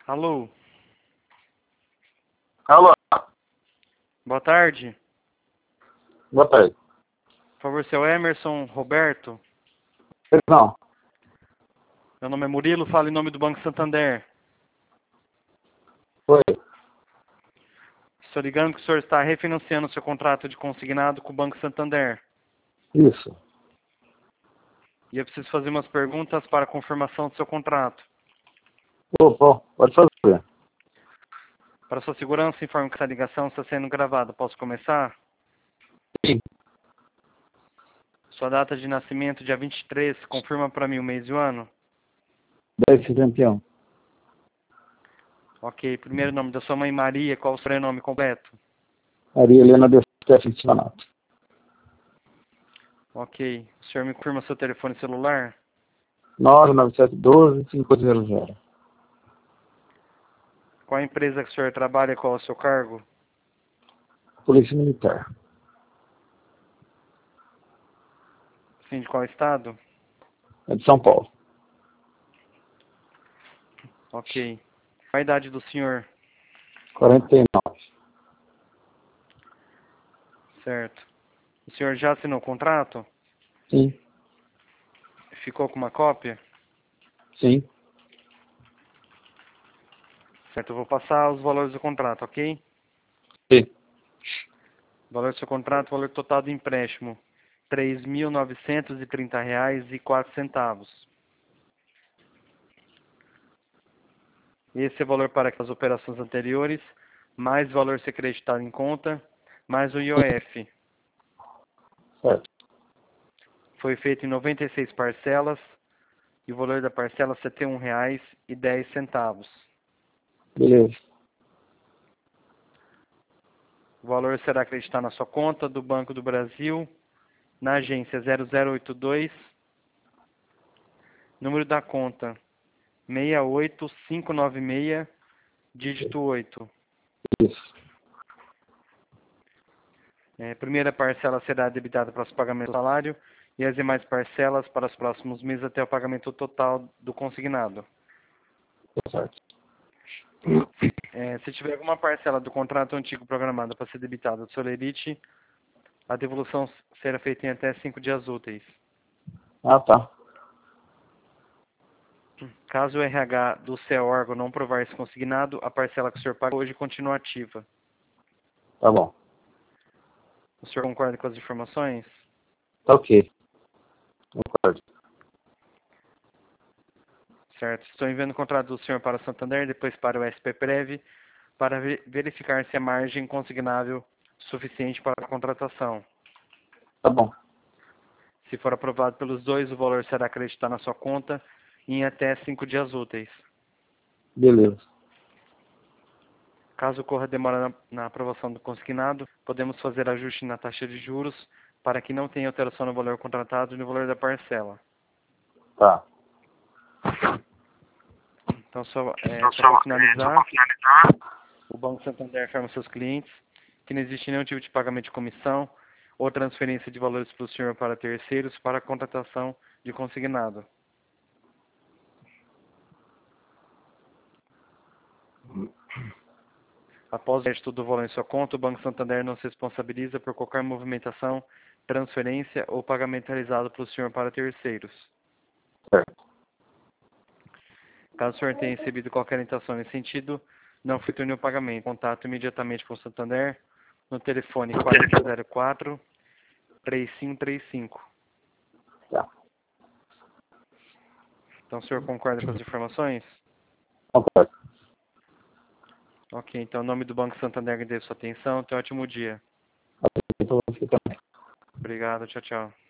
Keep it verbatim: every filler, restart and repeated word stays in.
Alô, Alô, boa tarde. boa tarde. Por favor, seu Emerson Roberto. Não, Meu nome é Murilo, falo em nome do Banco Santander. foi. Estou ligando que o senhor está refinanciando o seu contrato de consignado com o Banco Santander. Isso. E eu preciso fazer umas perguntas para a confirmação do seu contrato. Opa, pode fazer. Para sua segurança, informo que essa ligação está sendo gravada. Posso começar? Sim. Sua data de nascimento, dia vinte e três, confirma para mim o mês e o ano? dez cinquenta e um. Ok. Primeiro nome da sua mãe, Maria. Qual o sobrenome completo? Maria Helena de Stefan Sanato. Ok. O senhor me confirma seu telefone celular? nove nove sete um dois cinco zero zero. Qual a empresa que o senhor trabalha? Qual é o seu cargo? Polícia Militar. Sim, de qual estado? É de São Paulo. Ok. Qual a idade do senhor? quarenta e nove. Certo. O senhor já assinou o contrato? Sim. Ficou com uma cópia? Sim. Certo, eu vou passar os valores do contrato, ok? Sim. Valor do seu contrato, valor total do empréstimo, três mil novecentos e trinta reais e quatro centavos. Esse é o valor para as operações anteriores, mais valor ser creditado em conta, mais o I O F. Certo. Foi feito em noventa e seis parcelas e o valor da parcela é setenta e um reais e dez centavos. Beleza. O valor será acreditado na sua conta do Banco do Brasil, na agência zero zero oito dois, número da conta seis oito cinco nove seis, dígito oito. Isso. É, a primeira parcela será debitada para os pagamentos do salário e as demais parcelas para os próximos meses até o pagamento total do consignado. Certo. É, se tiver alguma parcela do contrato antigo programada para ser debitada do Solerite, a devolução será feita em até cinco dias úteis. Ah, tá. Caso o R H do seu órgão não provar esse consignado, a parcela que o senhor paga hoje continua ativa. Tá bom. O senhor concorda com as informações? Tá ok. Concordo. Certo. Estou enviando o contrato do senhor para o Santander, depois para o S P Prev, para ve- verificar se a margem consignável suficiente para a contratação. Tá bom. Se for aprovado pelos dois, o valor será acreditado na sua conta em até cinco dias úteis. Beleza. Caso ocorra demora na, na aprovação do consignado, podemos fazer ajuste na taxa de juros para que não tenha alteração no valor contratado e no valor da parcela. Tá. Então, só, é, Então, só só, para é, só finalizar, para finalizar. o Banco Santander informa seus clientes que não existe nenhum tipo de pagamento de comissão ou transferência de valores para o senhor para terceiros para a contratação de consignado. Após o crédito do valor em sua conta, o Banco Santander não se responsabiliza por qualquer movimentação, transferência ou pagamento realizado pelo senhor para terceiros. Certo. Caso o senhor tenha recebido qualquer orientação nesse sentido, não efetue o pagamento. Contato imediatamente com o Santander no telefone quatro zero quatro, três cinco três cinco. Tá. Então o senhor concorda com as informações? Concordo. Ok, então, em nome do Banco Santander, agradeço a sua atenção. Tenha um ótimo dia. Então, você também. Obrigado, tchau, tchau.